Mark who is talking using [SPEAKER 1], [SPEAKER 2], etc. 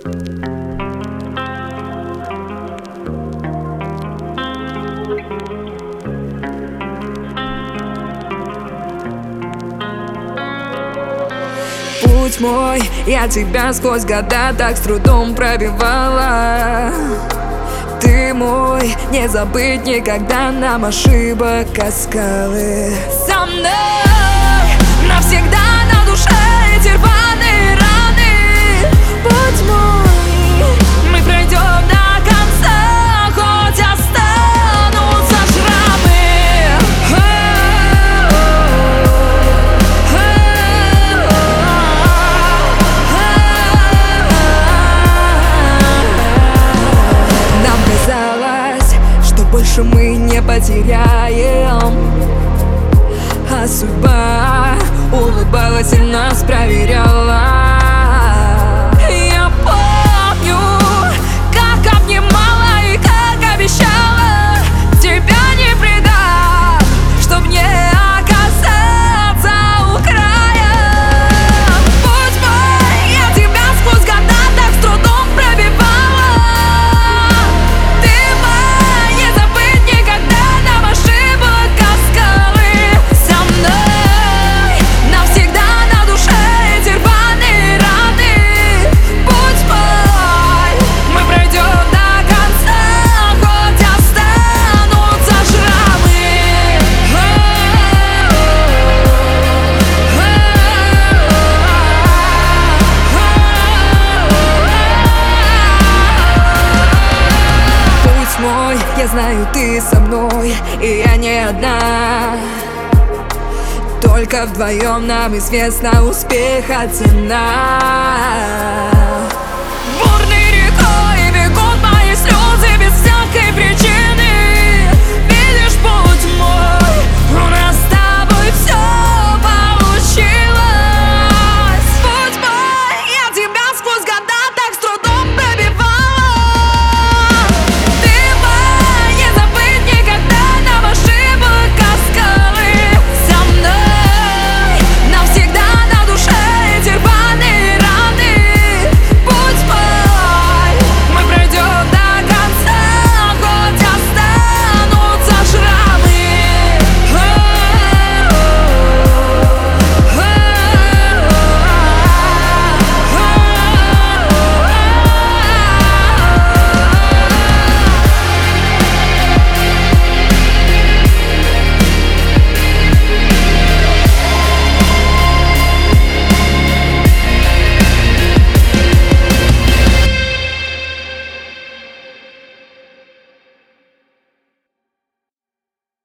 [SPEAKER 1] Путь мой, я тебя сквозь года так с трудом пробивала. Ты мой, не забыть никогда нам ошибок от скалы. Со мной навсегда на душе эти рваные раны. Путь мой, мы пройдем до конца, хоть останутся шрамы. Нам казалось, что больше мы не потеряем, а судьба улыбалась и нас проверяла. Я помню, как обнимала и как обещала тебя не предам, чтоб не оказаться у края. Путь мой, я тебя сквозь года так с трудом пробивала. Ты мой, не забыть никогда нам ошибок от скалы. Со мной навсегда на душе эти рваные раны. Путь мой, мы пройдем до конца, хоть останутся шрамы. Путь мой, я знаю, ты со мной, и я не одна. Только вдвоем нам известна успеха цена.